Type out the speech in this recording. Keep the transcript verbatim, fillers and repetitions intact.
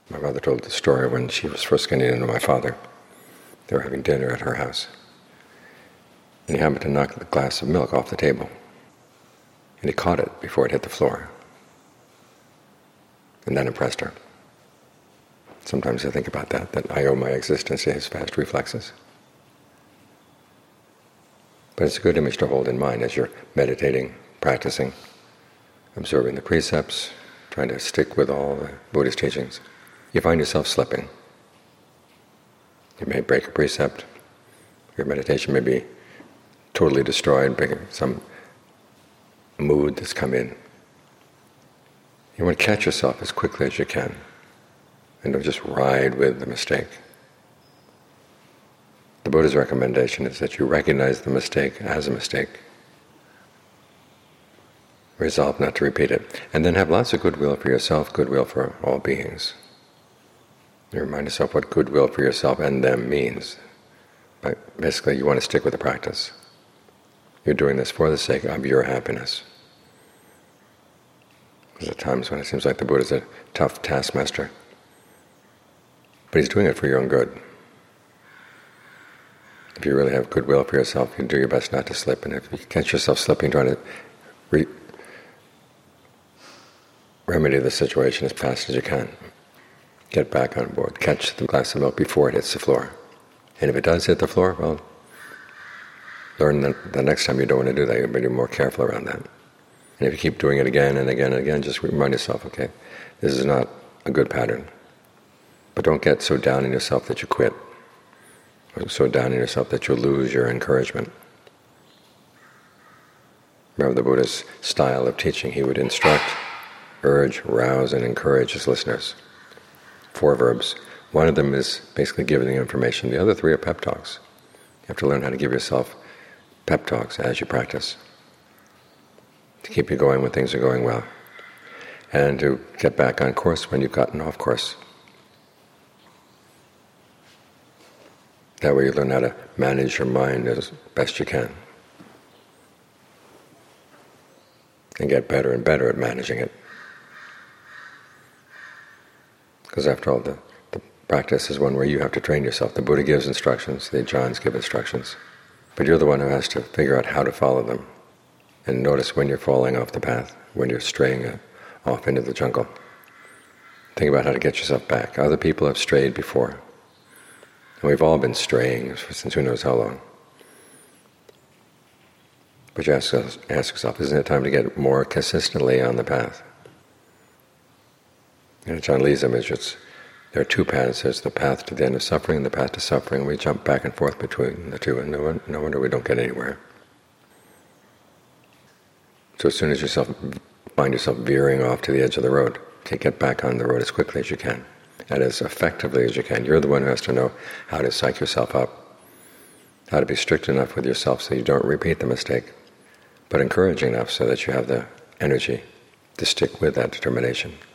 My mother told the story when she was first getting into my father. They were having dinner at her house. And he happened to knock the glass of milk off the table. And he caught it before it hit the floor. And that impressed her. Sometimes I think about that, that I owe my existence to his fast reflexes. But it's a good image to hold in mind as you're meditating, practicing, observing the precepts, trying to stick with all the Buddhist teachings. You find yourself slipping. You may break a precept. Your meditation may be totally destroyed by some mood that's come in. You want to catch yourself as quickly as you can and don't just ride with the mistake. The Buddha's recommendation is that you recognize the mistake as a mistake, resolve not to repeat it, and then have lots of goodwill for yourself, goodwill for all beings. You remind yourself what goodwill for yourself and them means. But basically, you want to stick with the practice. You're doing this for the sake of your happiness. There's at times when it seems like the Buddha's a tough taskmaster, but he's doing it for your own good. If you really have goodwill for yourself, you do your best not to slip. And if you catch yourself slipping, trying to re- remedy the situation as fast as you can. Get back on board. Catch the glass of milk before it hits the floor. And if it does hit the floor, well, learn that the next time you don't want to do that, you'll be more careful around that. And if you keep doing it again and again and again, just remind yourself, okay, this is not a good pattern. But don't get so down in yourself that you quit. Or so down in yourself that you'll lose your encouragement. Remember the Buddha's style of teaching. He would instruct, urge, rouse, and encourage his listeners. Four verbs. One of them is basically giving the information. The other three are pep talks. You have to learn how to give yourself pep talks as you practice, to keep you going when things are going well, and to get back on course when you've gotten off course. That way you learn how to manage your mind as best you can, and get better and better at managing it. Because after all, the, the practice is one where you have to train yourself. The Buddha gives instructions, the ajans give instructions, but you're the one who has to figure out how to follow them, and notice when you're falling off the path, when you're straying uh, off into the jungle. Think about how to get yourself back. Other people have strayed before. And we've all been straying since who knows how long. But you ask, ask yourself, isn't it time to get more consistently on the path? In Ajaan Lee's image, it's, there are two paths. There's the path to the end of suffering and the path to suffering. We jump back and forth between the two, and no, one, no wonder we don't get anywhere. So as soon as you find yourself veering off to the edge of the road, okay, get back on the road as quickly as you can, and as effectively as you can. You're the one who has to know how to psych yourself up, how to be strict enough with yourself so you don't repeat the mistake, but encouraging enough so that you have the energy to stick with that determination.